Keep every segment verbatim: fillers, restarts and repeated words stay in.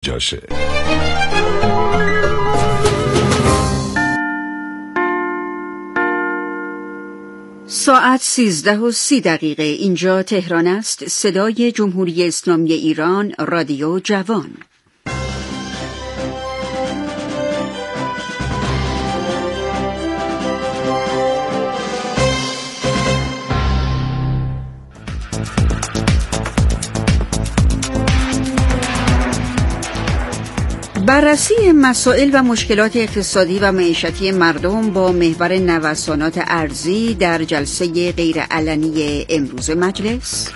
جاشه. ساعت سیزده و سی دقیقه. اینجا تهران است. صدای جمهوری اسلامی ایران، رادیو جوان. بررسی مسائل و مشکلات اقتصادی و معیشتی مردم با محور نوسانات ارزی در جلسه غیرعلنی امروز مجلس.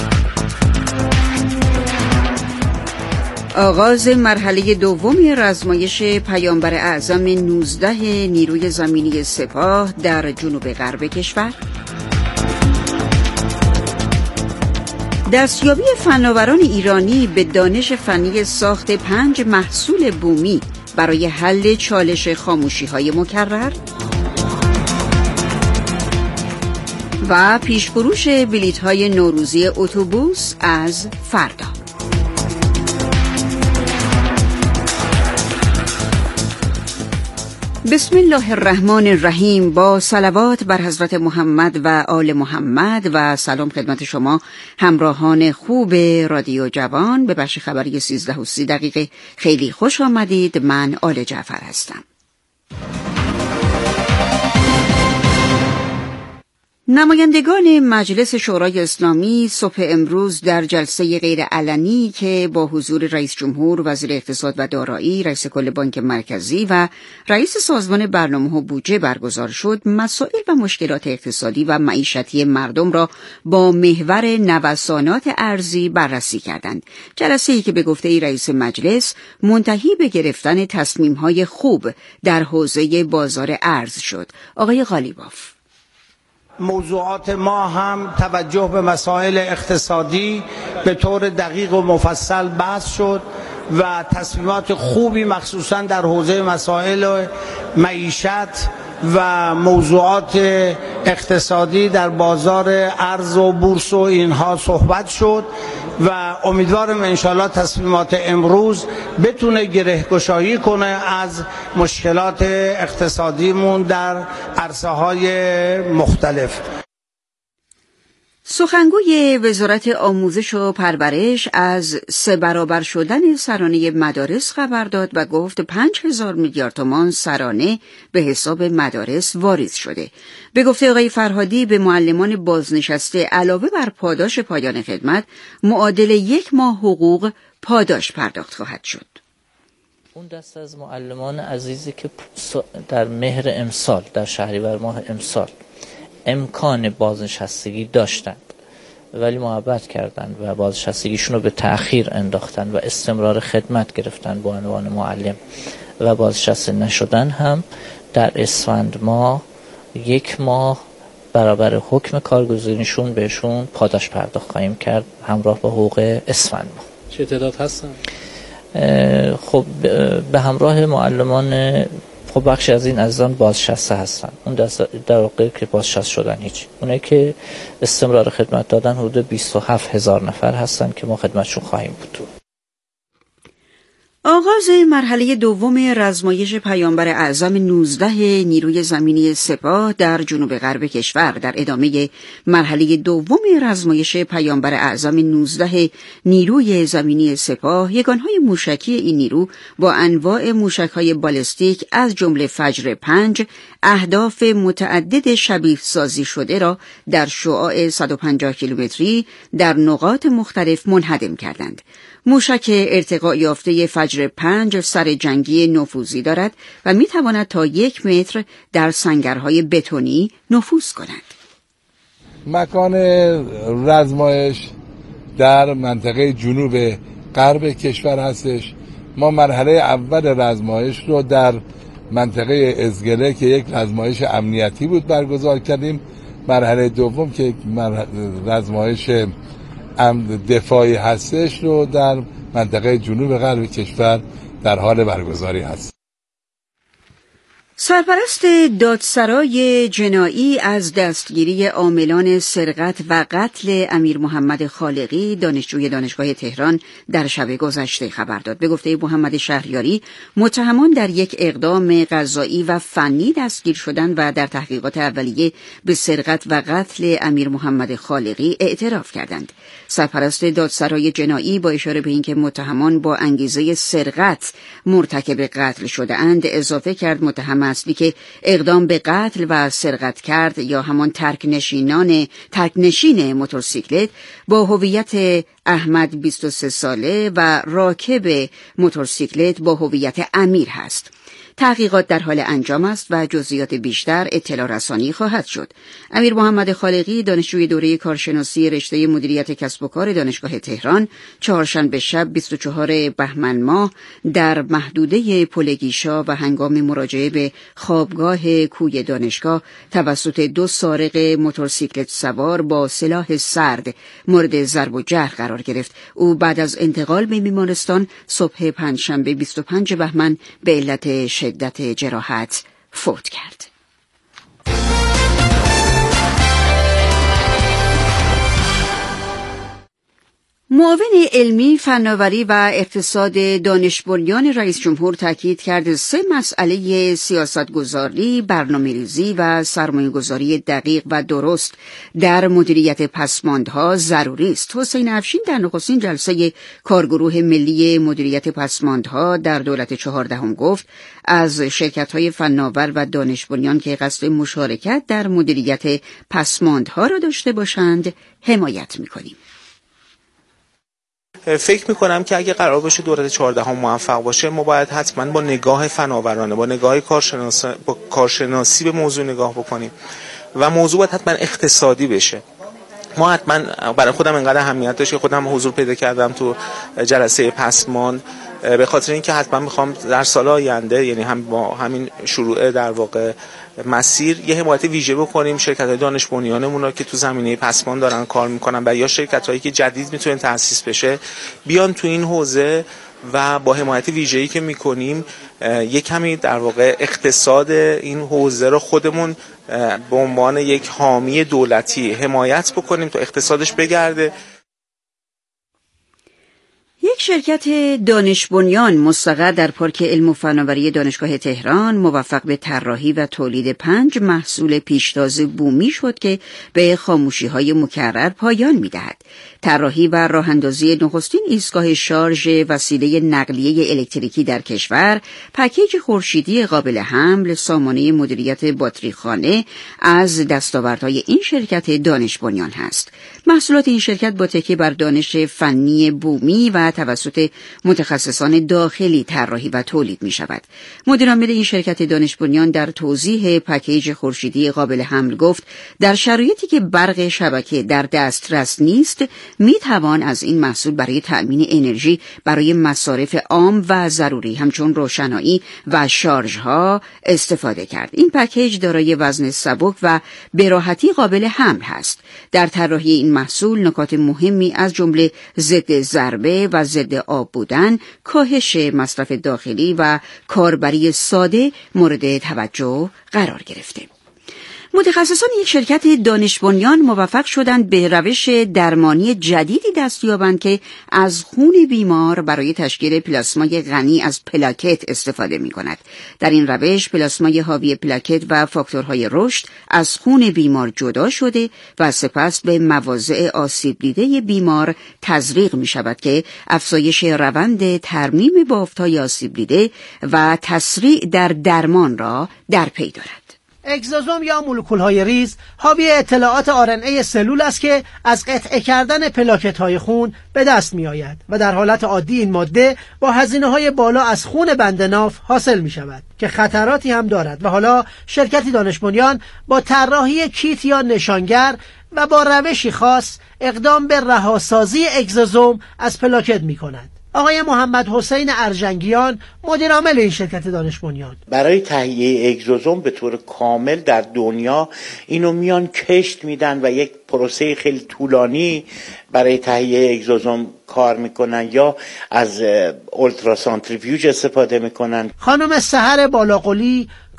آغاز مرحله دوم رزمایش پیامبر اعظم نوزده نیروی زمینی سپاه در جنوب غرب کشور. دستیابی فناوران ایرانی به دانش فنی ساخت پنج محصول بومی برای حل چالش خاموشی‌های مکرر و پیشفروش بلیط‌های نوروزی اتوبوس از فردا. بسم الله الرحمن الرحیم. با صلوات بر حضرت محمد و آل محمد و سلام خدمت شما همراهان خوب رادیو جوان. به بخش خبری سیزده و سی دقیقه خیلی خوش آمدید. من آل جعفر هستم. نمایندگان مجلس شورای اسلامی صبح امروز در جلسه غیرعلنی که با حضور رئیس جمهور، وزیر اقتصاد و دارایی، رئیس کل بانک مرکزی و رئیس سازمان برنامه و بودجه برگزار شد، مسائل و مشکلات اقتصادی و معیشتی مردم را با محور نوسانات ارزی بررسی کردند. جلسه‌ای که به گفته رئیس مجلس منتهی به گرفتن تصمیم‌های خوب در حوزه بازار ارز شد. آقای غالیباف: موضوعات ما هم توجه به مسائل اقتصادی به طور دقیق و مفصل بحث شد و تصمیمات خوبی مخصوصا در حوزه مسائل معیشت و موضوعات اقتصادی در بازار ارز و بورس و اینها صحبت شد و امیدوارم انشالله تصمیمات امروز بتونه گره‌گشایی کنه از مشکلات اقتصادیمون در عرصه‌های مختلف. سخنگوی وزارت آموزش و پرورش از سه برابر شدن سرانه مدارس خبر داد و گفت پنج هزار میلیارد تومان سرانه به حساب مدارس واریز شده. به گفته آقای فرهادی به معلمان بازنشسته علاوه بر پاداش پایان خدمت معادل یک ماه حقوق پاداش پرداخت خواهد شد. اون دست از معلمان عزیزی که در مهر امسال، در شهریور ماه امسال امکان بازنشستگی داشتند ولی محبت کردند و بازنشستگیشون رو به تأخیر انداختن و استمرار خدمت گرفتن به عنوان معلم و بازنشسته نشدن، هم در اسفند ماه یک ماه برابر حکم کارگزینشون بهشون پاداش پرداخت خواهیم کرد همراه با حقوق اسفند ماه. چه تعداد هستن؟ خب به همراه معلمان، خب بخشی از این عزیزان بازنشسته هستن، اون در واقع که بازنشسته شدن هیچ، اونایی که استمرار خدمت دادن حدود بیست و هفت هزار نفر هستن که ما خدمتشون خواهیم بود. آغاز مرحله دوم رزمایش پیامبر اعظم نوزده نیروی زمینی سپاه در جنوب غرب کشور در ادامه مرحله دوم رزمایش پیامبر اعظم نوزده نیروی زمینی سپاه، یگانهای موشکی این نیرو با انواع موشک‌های بالستیک از جمله فجر پنج اهداف متعدد شبیه سازی شده را در شعاع صد و پنجاه کیلومتری در نقاط مختلف منهدم کردند. موشک ارتقا یافته فجر پنج سر جنگی نفوذی دارد و می تواند تا یک متر در سنگرهای بتونی نفوذ کند. مکان رزمایش در منطقه جنوب غرب کشور هستش. ما مرحله اول رزمایش رو در منطقه ازگله که یک رزمایش امنیتی بود برگزار کردیم. مرحله دوم که رزمایش دفاعی هستش رو در منطقه جنوب غرب کشور در حال برگزاری هست. سرپرست دادسرای جنایی از دستگیری عاملان سرقت و قتل امیر محمد خالقی دانشجوی دانشگاه تهران در شب گذشته خبر داد. به گفته محمد شهریاری، متهمان در یک اقدام قضایی و فنی دستگیر شدند و در تحقیقات اولیه به سرقت و قتل امیر محمد خالقی اعتراف کردند. سرپرست دادسرای جنایی با اشاره به اینکه متهمان با انگیزه سرقت مرتکب قتل شده اند اضافه کرد متهم اصلی که اقدام به قتل و سرقت کرد یا همان ترک نشینان ترک نشین موتورسیکلت با هویت احمد بیست و سه ساله و راکب موتورسیکلت با هویت امیر هست. تحقیقات در حال انجام است و جزئیات بیشتر اطلاع رسانی خواهد شد. امیر محمد خالقی دانشجوی دوره کارشناسی رشته مدیریت کسب و کار دانشگاه تهران چهارشنبه شب بیست و چهارم بهمن ماه در محدوده پل گیشا و هنگام مراجعه به خوابگاه کوی دانشگاه توسط دو سارق موتورسیکلت سوار با سلاح سرد مورد ضرب و جرح قرار گرفت. او بعد از انتقال به بیمارستان صبح پنجشنبه بیست و پنجم بهمن به علت شدت جراحت فوت کرد. معاون علمی، فناوری و اقتصاد دانش بنیان رئیس جمهور تاکید کرد سه مسئله سیاستگذاری، برنامه‌ریزی و سرمایه‌گذاری دقیق و درست در مدیریت پسماندها ضروری است. حسین افشین در نخستین جلسه کارگروه ملی مدیریت پسماندها در دولت چهاردهم گفت از شرکت‌های فناور و دانش بنیان که قصد مشارکت در مدیریت پسماندها را داشته باشند حمایت می‌کنیم. فکر میکنم که اگه قرار باشه دولت چهاردهم موفق باشه ما باید حتما با نگاه فناورانه با نگاه کارشناسی با کارشناسی به موضوع نگاه بکنیم و موضوع باید حتما اقتصادی بشه. ما حتما برای خودم انقدر اهمیت داشت که خودم حضور پیدا کردم تو جلسه پسماند به خاطر اینکه حتما میخوام در سال آینده، یعنی هم با همین شروع در واقع مسیر، یه حمایت ویژه بکنیم شرکت‌های دانش بنیانمون رو که تو زمینه پسماند دارن کار میکنن و یا شرکت‌هایی که جدید میتونن تأسیس بشه بیان تو این حوزه و با حمایت ویژه‌ای که میکنیم یک کمی در واقع اقتصاد این حوزه رو خودمون به عنوان یک حامی دولتی حمایت بکنیم تا اقتصادش بگرده. یک شرکت دانش بنیان مستقر در پارک علم و فناوری دانشگاه تهران موفق به طراحی و تولید پنج محصول پیشتاز بومی شد که به خاموشی‌های مکرر پایان می‌دهد. طراحی و راه‌اندازی نخستین ایستگاه شارژ وسیله نقلیه الکتریکی در کشور، پکیج خورشیدی قابل حمل، سامانه مدیریت باتریخانه از دستاوردهای این شرکت دانش بنیان است. محصولات این شرکت با تکیه بر دانش فنی بومی و توسط متخصصان داخلی طراحی و تولید می شود. مدیر عامل این شرکت دانش بنیان در توضیح پکیج خورشیدی قابل حمل گفت در شرایطی که برق شبکه در دسترس نیست می توان از این محصول برای تأمین انرژی برای مصارف عام و ضروری همچون روشنایی و شارژها استفاده کرد. این پکیج دارای وزن سبک و به راحتی قابل حمل است. در طراحی این محصول نکات مهمی از جمله ضد ضربه و ضد آب بودن، کاهش مصرف داخلی و کاربری ساده مورد توجه قرار گرفته. متخصصان یک شرکت دانش بنیان موفق شدند به روش درمانی جدیدی دست یابند که از خون بیمار برای تشکیل پلاسمای غنی از پلاکت استفاده می کند. در این روش پلاسمای حاوی پلاکت و فاکتورهای رشد از خون بیمار جدا شده و سپس به مواضع آسیب دیده بیمار تزریق می شود که افزایش روند ترمیم بافت‌های آسیب دیده و تسریع در درمان را در پی دارد. اگزوزوم یا مولکول‌های ریز حاوی اطلاعات آر ان ای سلول است که از قطع کردن پلاکت‌های خون به دست می‌آید و در حالت عادی این ماده با هزینه‌های بالا از خون بند ناف حاصل می‌شود که خطراتی هم دارد و حالا شرکتی دانش بنیان با طراحی کیت یا نشانگر و با روشی خاص اقدام به رهاسازی اگزوزوم از پلاکت می‌کند. آقای محمد حسین ارجنگیان مدیر عامل این شرکت دانش بنیان برای تهیه اگزوزوم به طور کامل در دنیا اینو میان کشت میدن و یک پروسه خیلی طولانی برای تهیه اگزوزوم کار میکنن یا از اولتراسانتریفیوژ استفاده میکنن. خانم سحر بالاقلی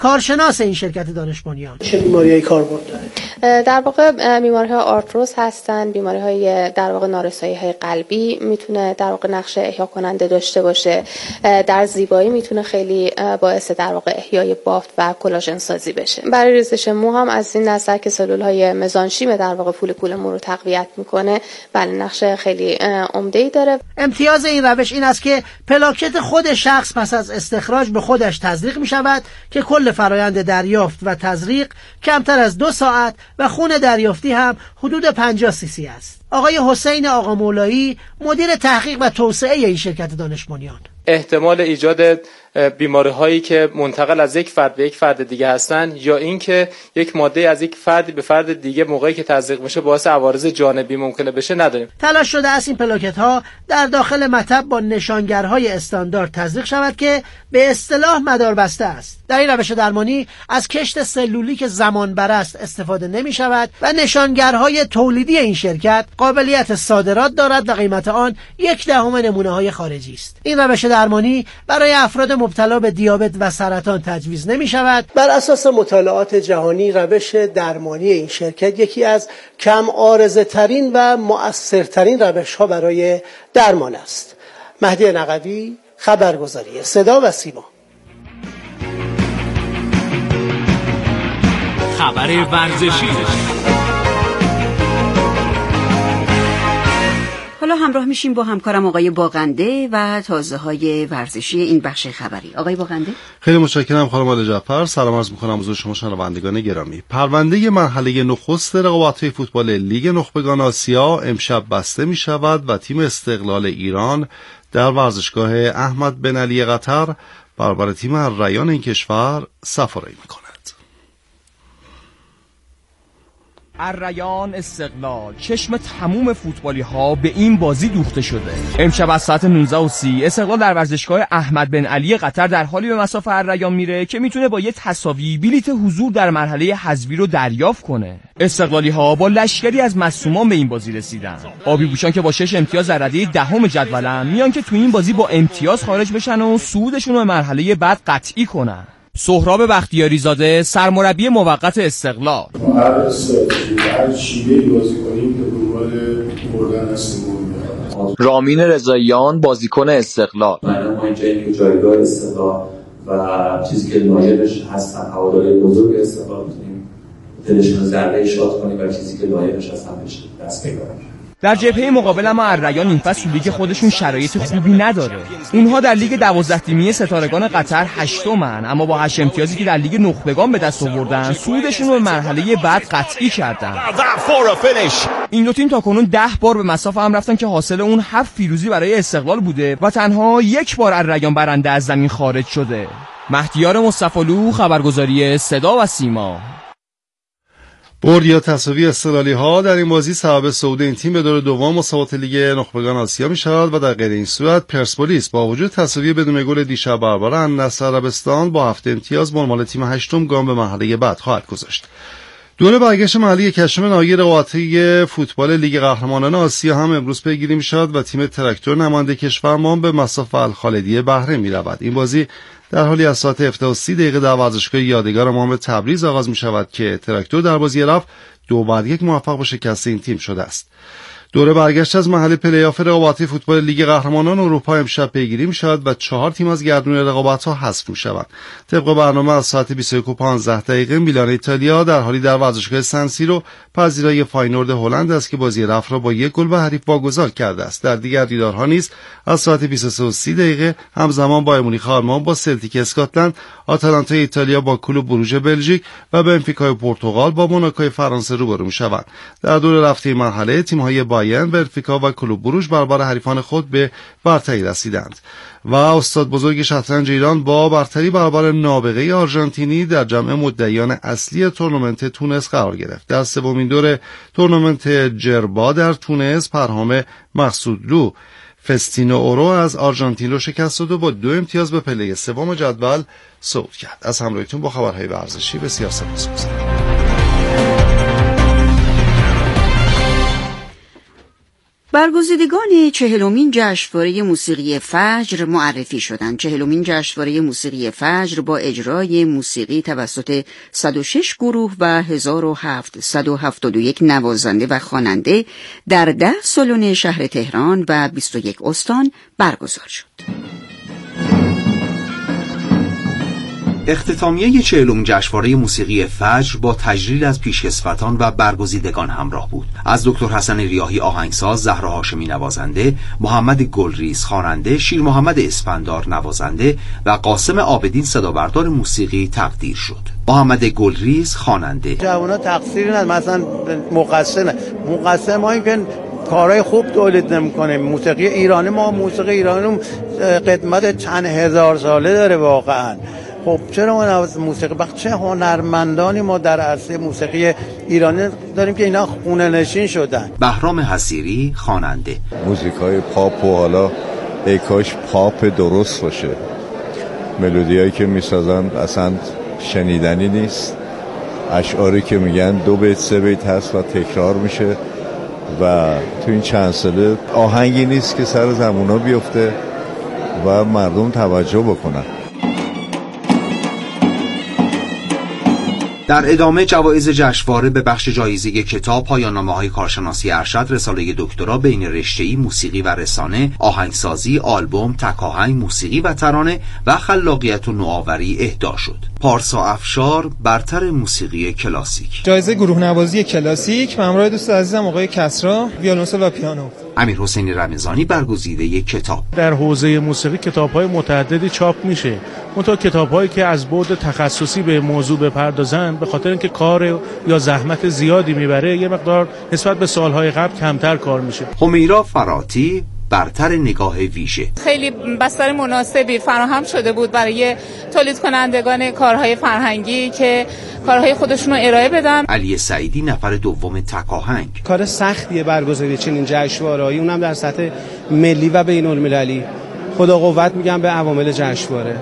کارشناس این شرکت دانش بنیان. چه بیماری‌های کاربرد داره؟ در واقع بیماری‌های آرتروز هستن، بیماری‌های در واقع نارسایی‌های قلبی میتونه در واقع نقش احیا کننده داشته باشه. در زیبایی میتونه خیلی باعث در واقع احیای بافت و کلاژن سازی بشه. برای ریزش مو هم از این نظر که سلول‌های مزانشیم در واقع فولیکول مو رو تقویت میکنه، بله نقش خیلی عمده‌ای داره. امتیاز این روش این است که پلاکت خود شخص پس از استخراج به خودش تزریق می شود که کل فرایند دریافت و تزریق کمتر از دو ساعت و خون دریافتی هم حدود پنجاه سی سی است. آقای حسین آقا مولایی مدیر تحقیق و توسعه این شرکت دانش بنیان: احتمال ایجاد بیماری هایی که منتقل از یک فرد به یک فرد دیگه هستن یا اینکه یک ماده از یک فرد به فرد دیگه موقعی که تزریق میشه باعث عوارض جانبی ممکنه بشه نداریم. تلاش شده است این پلاکت ها در داخل مطب با نشانگرهای استاندارد تزریق شود که به اصطلاح مداربسته است. در این روش درمانی از کشت سلولی که زمان بر است استفاده نمی شود و نشانگرهای تولیدی این شرکت قابلیت صادرات دارد و قیمت آن یک دهم نمونه های خارجی است. این روش درمانی برای افراد مبتلا به دیابت و سرطان تجویز نمی شود. بر اساس مطالعات جهانی روش درمانی این شرکت یکی از کم عارضه ترین و مؤثرترین روش ها برای درمان است. مهدی نقوی، خبرگزاری صدا و سیما. خبر ورزشی. حالا همراه میشیم با همکارم آقای باقنده و تازه های ورزشی این بخش خبری. آقای باقنده، خیلی متشکرم خانم آل جعفر. سلام عرض می‌کنم حضور شما شنوندگان گرامی. پرونده مرحله نخست رقابت‌های فوتبال لیگ نخبگان آسیا امشب بسته می‌شود و تیم استقلال ایران در ورزشگاه احمد بن علی قطر برابر تیم الریان این کشور سفاری می‌کند. الریان استقلال، چشم تموم فوتبالی ها به این بازی دوخته شده. امشب از ساعت نوزده و سی استقلال در ورزشگاه احمد بن علی قطر در حالی به مصاف الریان میره که میتونه با یه تساوی بلیت حضور در مرحله حذفی رو دریافت کنه. استقلالی ها با لشکری از مصدومان به این بازی رسیدن. آبی پوشان که با شش امتیاز در رده دهم جدولن میان که تو این بازی با امتیاز خارج بشن و صعودشون رو به مرحله بعد قطعی کنن. سهراب بختیاری زاده، سرمربی موقت استقلال: ما هر استراتژی هر شیوهی بازی کنیم به دنبال بردن هستیم. رامین رضاییان، بازیکن استقلال: من ما اینجا یک جایگاه استقلال و چیزی که لایقش هستن هواداری بزرگ استقلال می‌تونیم دلشون ذره شاد کنیم و چیزی که لایقش هستن بشه دست بگیریم. در جبهه مقابل ما الریان این فصل لیگ خودشون شرایط خوبی نداره. اونها در لیگ دوازده تیمی ستارگان قطر هشتمن، اما با هشت امتیازی که در لیگ نخبگان به دست آوردن صعودشون رو به مرحله بعد قطعی کردن. این دو تیم تاکنون ده بار به مصاف هم رفتن که حاصل اون هفت پیروزی برای استقلال بوده و تنها یک بار الریان برنده از زمین خارج شده. مهدیار مصطفی‌لو، خبرگزاری صدا و سیما. برد یا تساوی استقلالی ها در این بازی سبب صعود این تیم به دور دوم مسابقات لیگ نخبگان آسیا می شود و در غیر این صورت پرسپولیس با وجود تساوی بدون گل دیشب برابر النصر عربستان با هفت امتیاز مرمال تیم هشتم گام به مرحله بعد خواهد گذاشت. دوره برگشت محلی کشم نهایی رقابت‌های فوتبال لیگ قهرمانان آسیا هم امروز پیگیری می شود و تیم تراکتور نماینده کشورمان به مصاف الخالدیه بحرین می رود. این بازی در حالی از ساعت هفده و سی دقیقه در ورزشگاه یادگار امام تبریز آغاز می شود که تراکتور در بازی رفت دو بر یک موفق به شکست این تیم شده است. دوره برگشت از محل پلی‌آف رقابت‌های فوتبال لیگ قهرمانان اروپا امشب پیگیری می شود و چهار تیم از گردون رقابت‌ها حذف می شوند. طبق برنامه از ساعت بیست و یک و پانزده دقیقه میلان ایتالیا در حالی در ورزشگاه سن سیرو پذیرای فاینورد هلند است که بازی رفت را با یک گل به حریف واگذار کرده است. در دیگر دیدارها نیز از ساعت بیست و سه و سی دقیقه همزمان بایر مونیخ آلمان با سلتیک اسکاتلند، آتالانتا ایتالیا با کلوب بروژ بلژیک و بنفیکای پرتغال با موناکوی فرانسه روبرو می‌شوند. در دور رفته مرحله تیم‌های بایرن، بنفیکا و کلوب بروژ برابر حریفان خود به برتری رسیدند و استاد بزرگ شطرنج ایران با برتری برابر نابغه آرژانتینی در جمع مدعیان اصلی تورنمنت تونس قرار گرفت. در سومین دور تورنمنت جربا در تونس پرهام مقصودلو فستینو اورو از آرژانتین رو شکست داد و با دو امتیاز به پله سوم جدول صعود کرد. از همراهیتون با خبرهای ورزشی بسیار سپاسگزارم. برگزیدگان چهلمین جشنواره موسیقی فجر معرفی شدند. چهلمین جشنواره موسیقی فجر با اجرای موسیقی توسط صد و شش گروه و هزار و هفتصد و هفتاد و یک نوازنده و خواننده در ده سالن شهر تهران و بیست و یک استان برگزار شد. اختتامیه چهلمین جشنواره موسیقی فجر با تجلیل از پیشکسوتان و برگزیدگان همراه بود. از دکتر حسن ریاحی آهنگساز، زهرا هاشمی نوازنده، محمد گلریز خواننده، شیر محمد اسفندار نوازنده و قاسم عابدین صدابردار موسیقی تقدیر شد. محمد گلریز خواننده: جوونا تقصیری ندارن، مثلا مقصر نه، مقصر ما این که کارهای خوب تولید نمی‌کنه. موسیقی ایرانی، ما موسیقی ایرانی قدمت چند هزار ساله داره واقعا. خب چرا ما موسیقی بخش چه هنرمندانی ما در عرصه موسیقی ایرانی داریم که اینا خونه نشین شدن. بهرام حصیری خواننده: موزیکای پاپ و حالا ای کاش پاپ درست باشه، ملودیایی که میسازن اصلا شنیدنی نیست، اشعاری که میگن دو بیت سه بیت هست و تکرار میشه و تو این چند ساله آهنگی نیست که سر زبونا بیفته و مردم توجه بکنن. در ادامه جوایز جشنواره به بخش جایزه کتاب، پایان‌نامه‌های کارشناسی ارشد، رساله دکترا بین رشته‌ای، موسیقی و رسانه، آهنگسازی، آلبوم، تک آهنگ، موسیقی و ترانه و خلاقیت و نوآوری اهدا شد. پارسا افشار برتر موسیقی کلاسیک، جایزه گروه نوازی کلاسیک و همراه دوست عزیزم آقای کسرا، ویولنسل و پیانو. امیر حسین رمضانی برگزیده کتاب: در حوزه موسیقی کتاب‌های متعددی چاپ میشه، منتها کتاب‌هایی که از بعد تخصصی به موضوع بپردازن به خاطر اینکه کار یا زحمت زیادی میبره یه مقدار نسبت به سالهای قبل کمتر کار میشه. همیرا فراتی برتر نگاه ویژه: خیلی بستر مناسبی فراهم شده بود برای تولید کنندگان کارهای فرهنگی که کارهای خودشون رو ارائه بدن. علی سعیدی نفر دوم تک آهنگ: کار سختیه برگزاری چنین جشنواره‌ای، اونم در سطح ملی و بین‌المللی. خدا قوت میگم به عوامل جشنواره.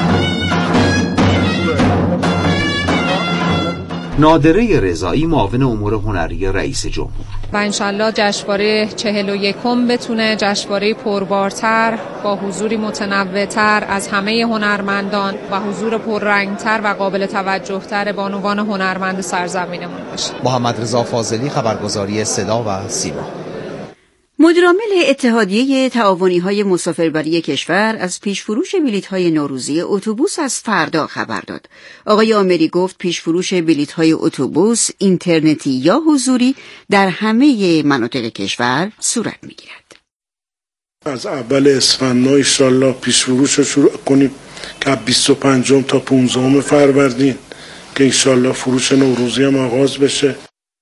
نادره رضایی معاون امور هنری رئیس جمهور: و انشالله جشنواره چهل و یکم بتونه جشنواره پربارتر با حضوری متنوع‌تر از همه هنرمندان و حضور پررنگتر و قابل توجه‌تر بانوان هنرمند سرزمینمون باشه. محمد رضا فاضلی، خبرگزاری صدا و سیما. مدیرعامل اتحادیه تعاونی‌های مسافربری کشور از پیشفروش بلیط‌های نوروزی اتوبوس از فردا خبر داد. آقای آمری گفت پیشفروش بلیط‌های اتوبوس اینترنتی یا حضوری در همه مناطق کشور صورت می‌گیرد. از اول اسفند ان شاءالله پیشفروش رو شروع کنیم که بیست و پنجم تا پانزدهم فروردین که ان شاءالله فروش نوروزی هم آغاز بشه.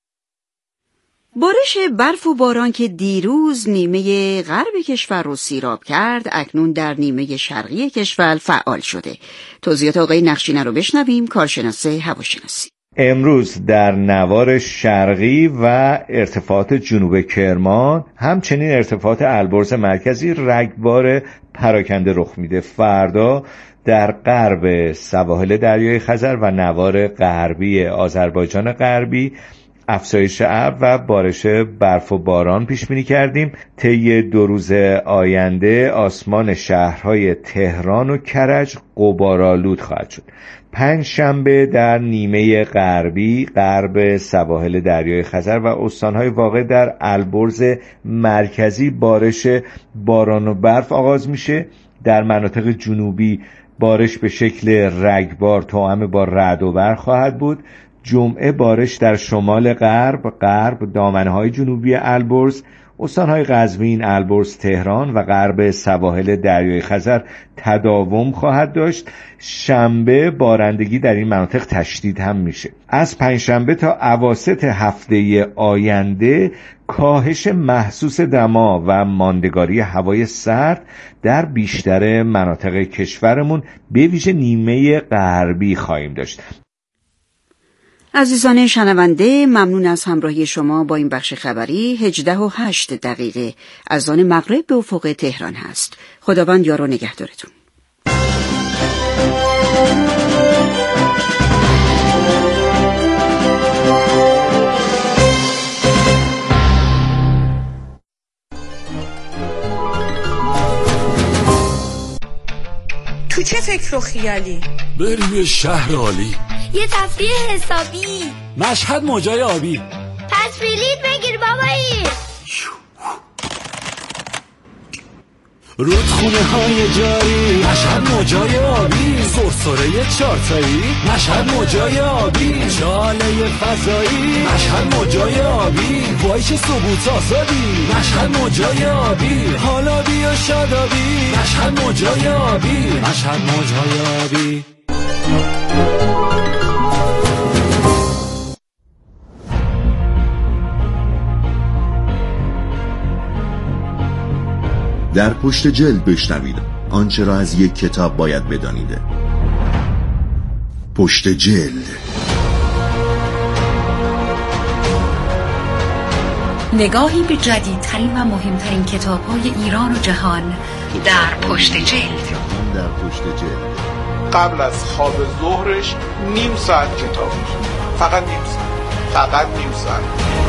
بارش برف و باران که دیروز نیمه غرب کشور رو سیراب کرد، اکنون در نیمه شرقی کشور فعال شده. توضیحات آقای نقشینه رو بشنویم، کارشناس هواشناسی. امروز در نوار شرقی و ارتفاعات جنوب کرمان، همچنین ارتفاعات البرز مرکزی رگبار پراکنده رخ میده. فردا در غرب سواحل دریای خزر و نوار غربی آذربایجان غربی افزایش ابر و بارش برف و باران پیش بینی کردیم. طی دو روز آینده آسمان شهرهای تهران و کرج غبارآلود خواهد شد. پنج شنبه در نیمه غربی، غرب سواحل دریای خزر و استانهای واقع در البرز مرکزی بارش باران و برف آغاز میشه. در مناطق جنوبی بارش به شکل رگبار توأم با رعد و برق خواهد بود. جمعه بارش در شمال غرب، غرب دامنه‌های جنوبی البرز، استان‌های قزوین، البرز، تهران و غرب سواحل دریای خزر تداوم خواهد داشت. شنبه بارندگی در این مناطق تشدید هم میشه. از پنجشنبه تا اواسط هفته آینده کاهش محسوس دما و ماندگاری هوای سرد در بیشتر مناطق کشورمون به ویژه نیمه غربی خواهیم داشت. عزیزان شنونده، ممنون از همراهی شما با این بخش خبری. هجده و هشت دقیقه از آن مغرب به افق تهران هست. خداوند یار و نگهدارتون. تو چه فکر و خیالی؟ بریم یه شهر عالی، یه تفریح حسابی، مشهد موجای آبی. پس بلیط بگیر بابایی. رودخونه های جاری، مشهد موجای آبی. سرسره چارتایی، مشهد موجای آبی. شاله فضایی، مشهد موجای آبی. وایش ثبوت آزادی، مشهد موجای آبی. حالا بیا شادابی، مشهد موجای آبی. مشهد موجای آبی. در پشت جلد بشنوید آنچه را از یک کتاب باید بدانید. پشت جلد. نگاهی به جدیدترین و مهمترین کتاب‌های ایران و جهان در پشت جلد. در پشت جلد. قبل از خواب ظهرش نیم ساعت کتاب می‌خونه. فقط نیم ساعت. فقط نیم ساعت.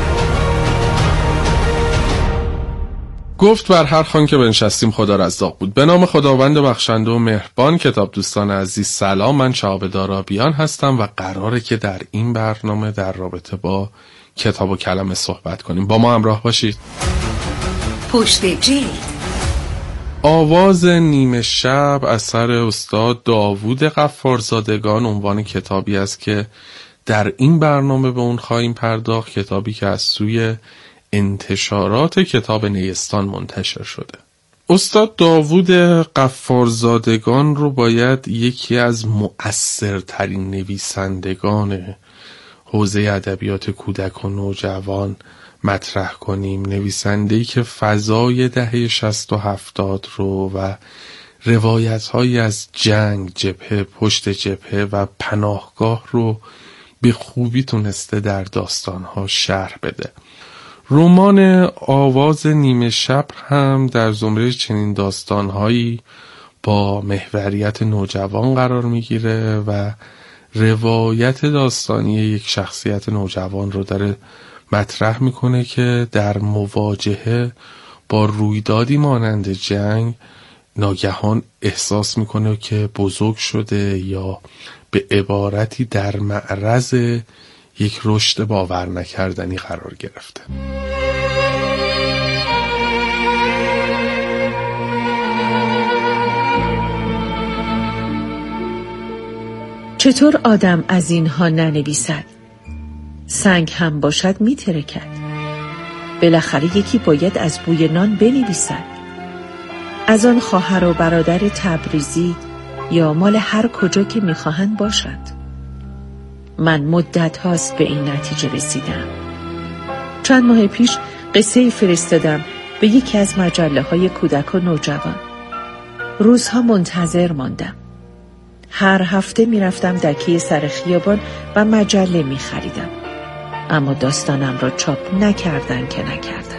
گفت بر هر خوان که بنشستیم خدا رزاق بود. به نام خداوند بخشنده و مهربان. کتاب دوستان عزیز سلام، من شهاب دارابیان هستم و قراره که در این برنامه در رابطه با کتاب و کلمه صحبت کنیم. با ما همراه باشید. پشت جلد. آواز نیمه شب اثر استاد داوود غفارزادگان عنوان کتابی است که در این برنامه به اون خواهیم پرداخت. کتابی که از سوی انتشارات کتاب نیستان منتشر شده. استاد داوود غفارزادگان رو باید یکی از مؤثرترین نویسندگان حوزه ادبیات کودک و نوجوان مطرح کنیم. نویسنده‌ای که فضای دهه شصت و هفتاد رو و روایت‌هایی از جنگ، جبهه، پشت جبهه و پناهگاه رو به خوبی تونسته در داستان‌ها شرح بده. رمان آواز نیمه شب هم در زمره چنین داستانهایی با محوریت نوجوان قرار میگیره و روایت داستانی یک شخصیت نوجوان رو داره مطرح میکنه که در مواجهه با رویدادی مانند جنگ ناگهان احساس میکنه که بزرگ شده یا به عبارتی در معرض یک رشد باور نکردنی قرار گرفته. چطور آدم از اینها ننویسد؟ سنگ هم باشد میترکد. بالاخره یکی باید از بوی نان بنویسد. از آن خواهر و برادر تبریزی یا مال هر کجا که میخواهند باشد. من مدت هاست به این نتیجه رسیدم. چند ماه پیش قصه فرستادم به یکی از مجله های کودک و نوجوان. روزها منتظر ماندم. هر هفته می رفتم دکه سر خیابان و مجله می خریدم. اما داستانم را چاپ نکردن که نکردند.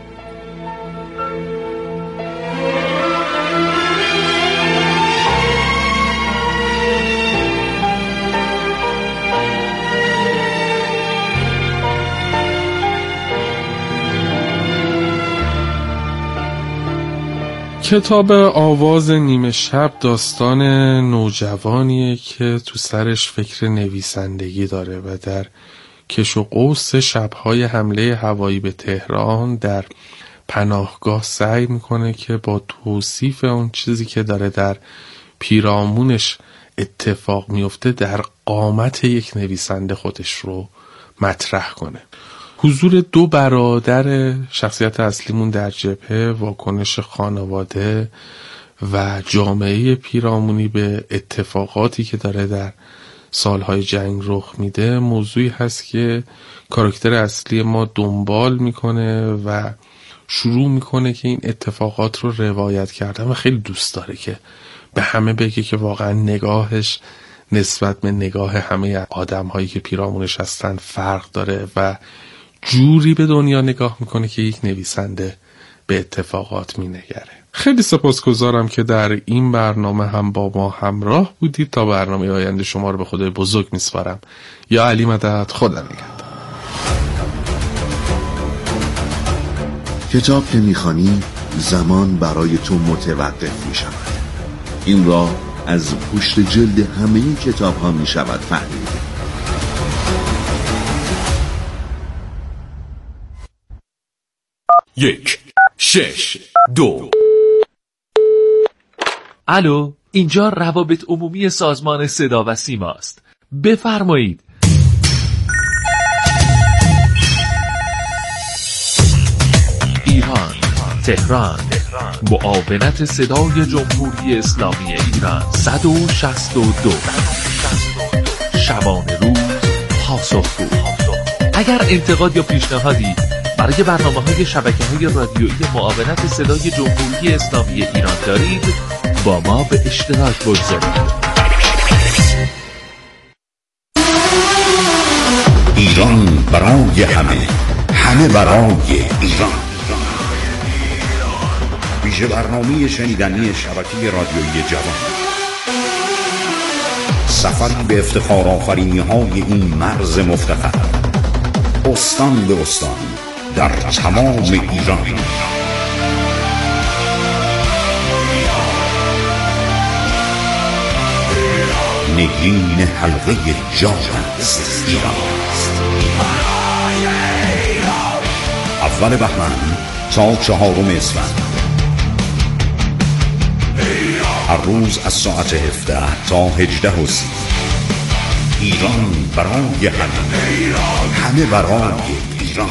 کتاب آواز نیمه شب داستان نوجوانیه که تو سرش فکر نویسندگی داره و در کش و قوس شب‌های حمله هوایی به تهران در پناهگاه سعی میکنه که با توصیف اون چیزی که داره در پیرامونش اتفاق میفته در قامت یک نویسنده خودش رو مطرح کنه. حضور دو برادر شخصیت اصلیمون در جبهه، واکنش خانواده و جامعه پیرامونی به اتفاقاتی که داره در سالهای جنگ رخ میده موضوعی هست که کاراکتر اصلی ما دنبال میکنه و شروع میکنه که این اتفاقات رو روایت کردن و خیلی دوست داره که به همه بگه که واقعا نگاهش نسبت به نگاه همه آدم هایی که پیرامونش هستن فرق داره و جوری به دنیا نگاه میکنه که یک نویسنده به اتفاقات مینگره. خیلی سپاسگزارم که در این برنامه هم با ما همراه بودید. تا برنامه آینده شما رو به خدای بزرگ میسپارم. یا علی مدد، خدا نگهدار. کتاب که میخوانی زمان برای تو متوقف میشود. این را از پشت جلد همه کتاب ها می شود فهمید. یک شش دو الو، اینجا روابط عمومی سازمان صدا و سیما است. بفرمایید. ایران، تهران، معاونت صدای جمهوری اسلامی ایران صد و شصت و دو. شبانه روز پاسخگو. اگر انتقاد یا پیشنهادی برای برنامه‌های شبکه‌های رادیویی معاونت صدای جمهوری اسلامی ایران دارید، با ما به اشتراک بگذارید. ایران برای همه، همه برای ایران. ویژه برنامه شنیدنی شبکه رادیویی جوان، سفری به افتخار آفرینی های این مرز مفتخر، استان به استان در تمام ایران. نگین حلقه جان است ایران. اول بهمن تا چهارم اسفند، هر روز از ساعت هفده تا هجده و سی. ایران برای همه، همه برای ایران.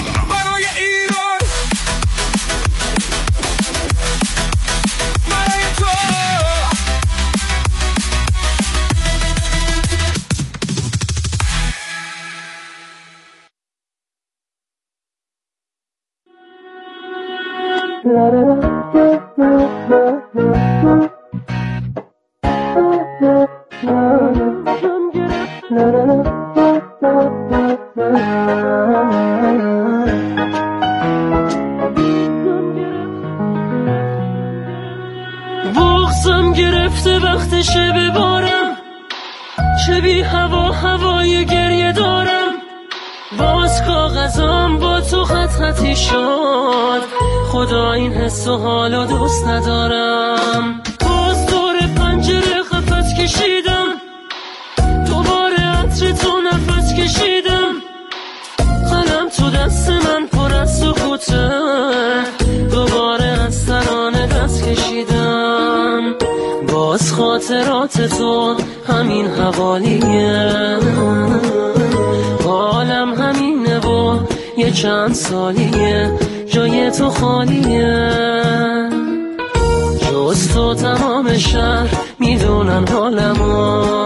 بغزم گرفته وقتشه ببارم، چه بی هوا هوای گریه دارم. باز کاغذام با تو خط خطی شد، خدا این حس و حالو دوست ندارم. باز دور پنجره خفت کشیدم، دوباره عطر تو نفت کشیدم. قلم تو دست من پر از سکوته، دوباره از ترانه دست کشیدم. باز خاطرات تو همین حوالیه، حالم همینه و یه چند سالیه جای تو خالیه. جز تو تمام شهر میدونن حالمو،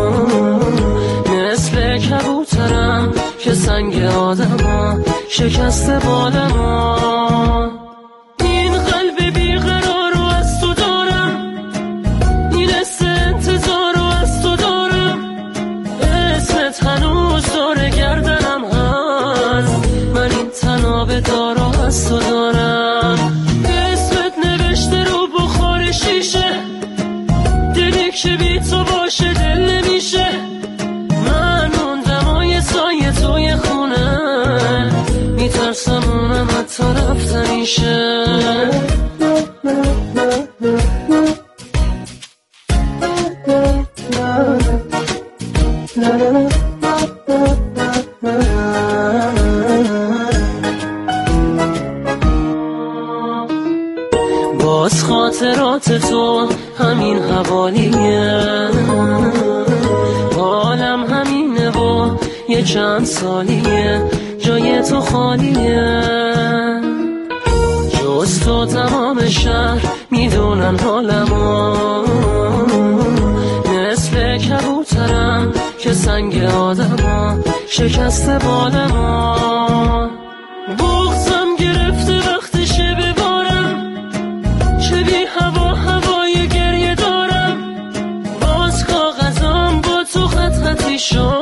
مثل کبوترم که سنگ آدمو شکسته بالمو. این قلب بیقرار رو از تو دارم، این حس انتظار رو از تو دارم. اسمت هنوز دور گردنم هست، من این تناب دارو از تو دارم. اسمت نوشته رو بخار شیشه، دلی که بی تو باشه دل نمیشه. من اون دمای سایه توی خونه، میترسم اونم حتی رفته میشه. باز خاطرات تو همین حوالیه، حالم همینه و یه چند سالیه جای تو خالیه. جز تو تمام شهر میدونن حالمو، مثل کبوترم که سنگ آدمو شکسته بالمو. بغزم گرفته وقتشه ببارم، چه بی هوا هوای گریه دارم. باز کاغذام با تو خط خطی شد،